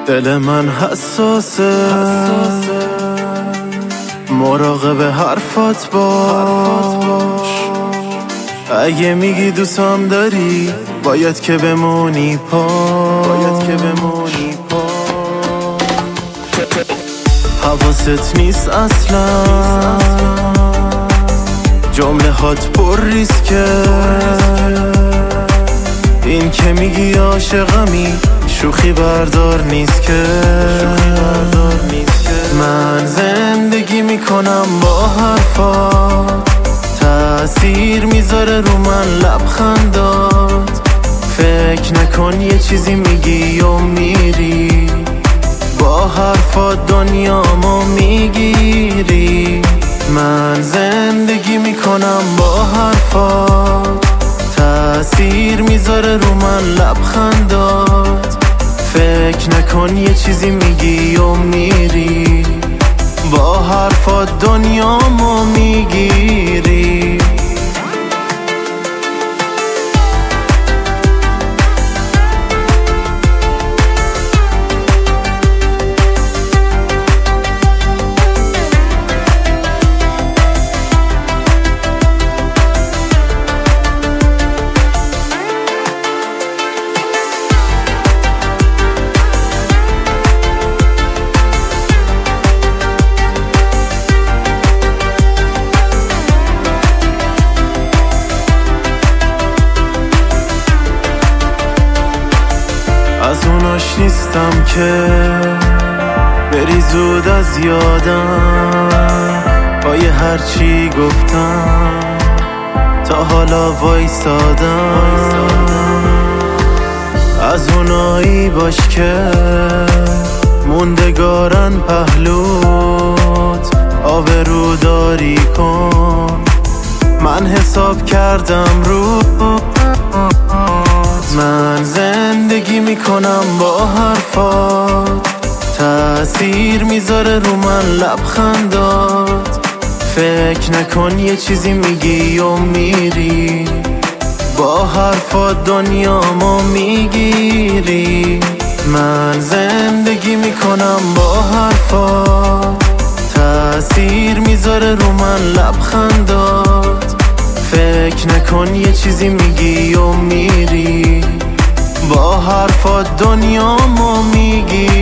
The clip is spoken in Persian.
دل من حساسه مراقب حرفات باش. اگه میگی دوستم داری باید که بمونی حواست نیست اصلا جمله هات پر ریسکه. این که میگی عاشقمی شوخی بردار نیست که. من زندگی میکنم با حرفات، تأثیر میذاره رو من لبخندات. فکر نکن یه چیزی میگی و میری، با حرفات دنیامو میگیری. من زندگی میکنم با حرفات، تأثیر میذاره رو من لبخندات. فکر نکن یه چیزی میگی و میری، با حرفات دنیامو میگیری. از اوناش نیستم که بری زود از یادم، با یه هرچی گفتم تا حالا وایسادم. از اونایی باش که موندگارن پهلوت، آبرو داری کن. من حساب کردم رو من زندگی میکنم با حرفات، تأثیر میذاره رو من لبخندات. فکر نکن یه چیزی میگی و میری، با حرفات دنیامو میگیری. من زندگی میکنم با حرفات، تأثیر میذاره رو من لبخندات. فکر نکن یه چیزی میگی و میری، با حرفات دنیامو میگی.